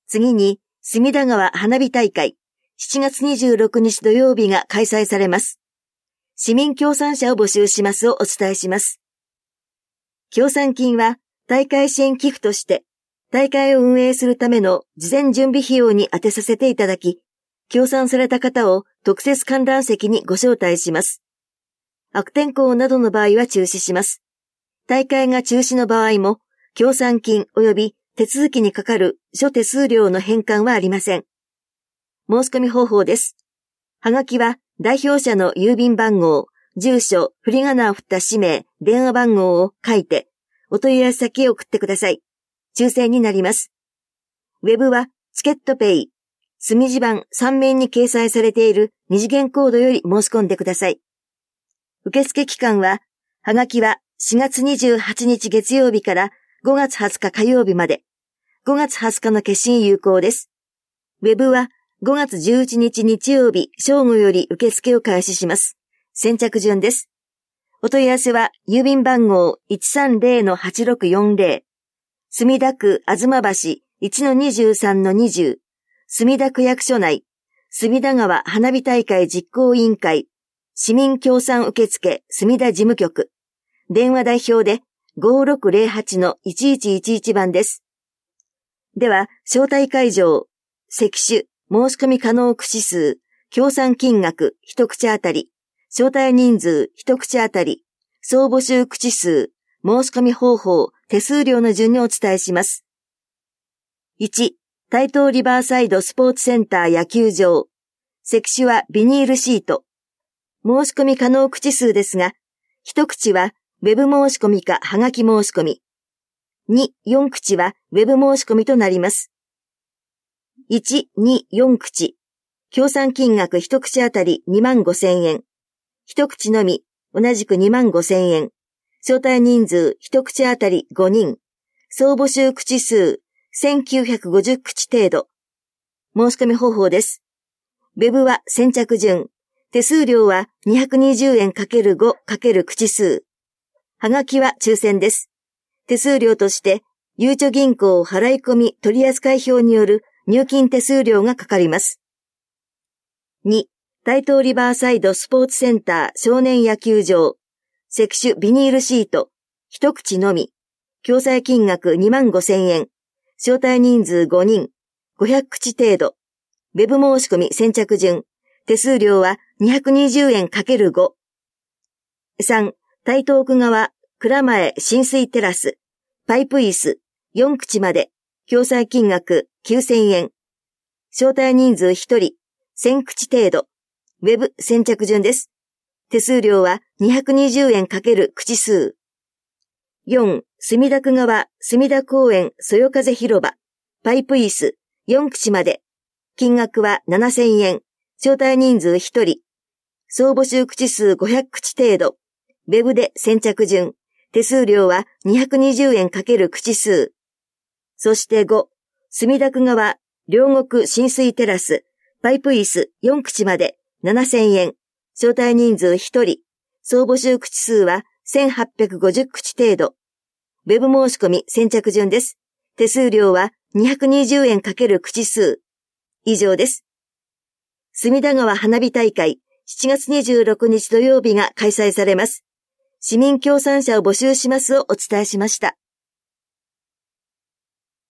次に、隅田川花火大会、7月26日土曜日が開催されます。市民協賛者を募集しますをお伝えします。協賛金は、大会支援寄付として、大会を運営するための事前準備費用に充てさせていただき、協賛された方を特設観覧席にご招待します。悪天候などの場合は中止します。大会が中止の場合も、協賛金及び手続きにかかる諸手数料の返還はありません。申し込み方法です。はがきは代表者の郵便番号、住所、振り仮名を振った氏名、電話番号を書いて、お問い合わせ先へ送ってください。抽選になります。ウェブはチケットペイ、隅地版3面に掲載されている二次元コードより申し込んでください。受付期間は、はがきは4月28日月曜日から5月20日火曜日まで、5月20日の決心有効です。ウェブは5月11日日曜日正午より受付を開始します。先着順です。お問い合わせは郵便番号 130-8640、墨田区吾妻橋 1-23-20、墨田区役所内、隅田川花火大会実行委員会、市民協賛受付墨田事務局、電話代表で 5608-1111 番です。では、招待会場、席種、申し込み可能口数、協賛金額一口あたり、招待人数一口あたり、総募集口数、申し込み方法、手数料の順にお伝えします。1、台東リバーサイドスポーツセンター野球場。席種はビニールシート。申し込み可能口数ですが、一口はウェブ申し込みかはがき申し込み。2、4口はウェブ申し込みとなります。1、2、4口。協賛金額一口あたり25,000円。一口のみ、同じく25,000円。招待人数一口あたり5人。総募集口数1950口程度。申し込み方法です。ウェブは先着順。手数料は220円 ×5× 口数。はがきは抽選です。手数料として、ゆうちょ銀行払い込み取扱表による入金手数料がかかります。2、台東リバーサイドスポーツセンター少年野球場。席種ビニールシート。一口のみ。共済金額25,000円。招待人数5人。500口程度。ウェブ申し込み先着順。手数料は220円 ×5。3、台東区側、蔵前浸水テラス。パイプ椅子。4口まで。共済金額9,000円。招待人数1人。1000口程度。ウェブ先着順です。手数料は220円 ×口数。4、墨田区側、墨田公園そよ風広場。パイプ椅子。4口まで。金額は7,000円。招待人数1人。総募集口数500口程度。ウェブで先着順。手数料は220円 ×口数。そして5、墨田区側、両国浸水テラス。パイプ椅子4口まで。7,000円。招待人数1人。総募集口数は1850口程度。ウェブ申し込み先着順です。手数料は220円 ×口数。以上です。隅田川花火大会7月26日土曜日が開催されます。市民協賛者を募集しますをお伝えしました。